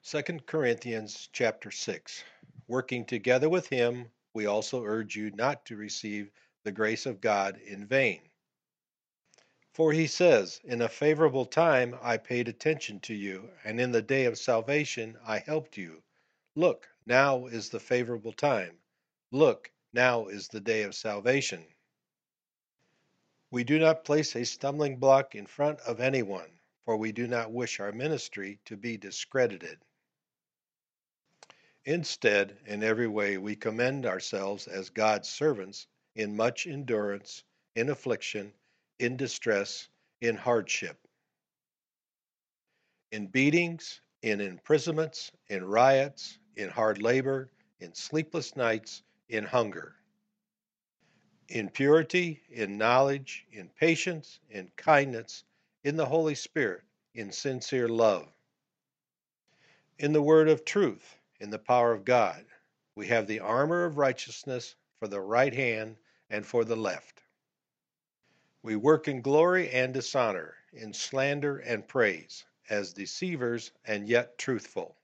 2 Corinthians chapter 6. Working together with him, we also urge you not to receive the grace of God in vain. For he says, in a favorable time I paid attention to you, and in the day of salvation I helped you. Look, now is the favorable time. Look, now is the day of salvation. We do not place a stumbling block in front of anyone, for we do not wish our ministry to be discredited. Instead, in every way, we commend ourselves as God's servants in much endurance, in affliction, in distress, in hardship, in beatings, in imprisonments, in riots, in hard labor, in sleepless nights, in hunger, in purity, in knowledge, in patience, in kindness, in the Holy Spirit, in sincere love, in the word of truth, in the power of God. We have the armor of righteousness for the right hand and for the left. We work in glory and dishonor, in slander and praise, as deceivers and yet truthful.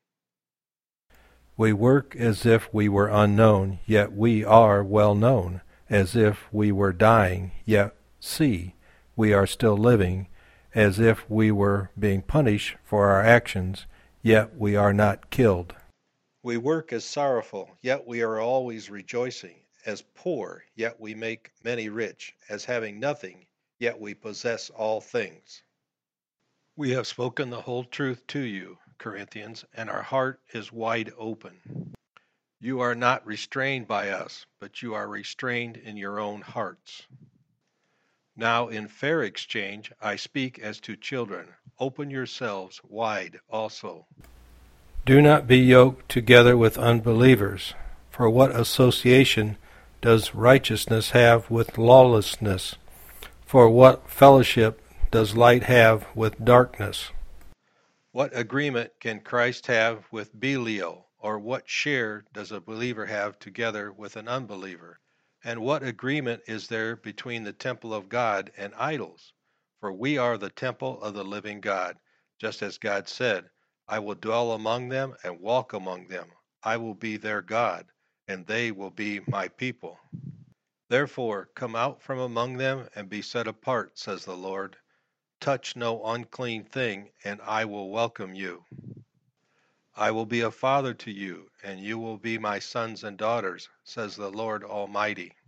We work as if we were unknown, yet we are well known, as if we were dying, yet see, we are still living, as if we were being punished for our actions, yet we are not killed. We work as sorrowful, yet we are always rejoicing, as poor, yet we make many rich, as having nothing, yet we possess all things. We have spoken the whole truth to you, Corinthians, and our heart is wide open. You are not restrained by us, but you are restrained in your own hearts. Now, in fair exchange, I speak as to children. Open yourselves wide also. Do not be yoked together with unbelievers. For what association does righteousness have with lawlessness? For what fellowship does light have with darkness? What agreement can Christ have with Belial, or what share does a believer have together with an unbeliever? And what agreement is there between the temple of God and idols? For we are the temple of the living God, just as God said, I will dwell among them and walk among them. I will be their God, and they will be my people. Therefore, come out from among them and be set apart, says the Lord. Touch no unclean thing, and I will welcome you. I will be a father to you, and you will be my sons and daughters, says the Lord Almighty.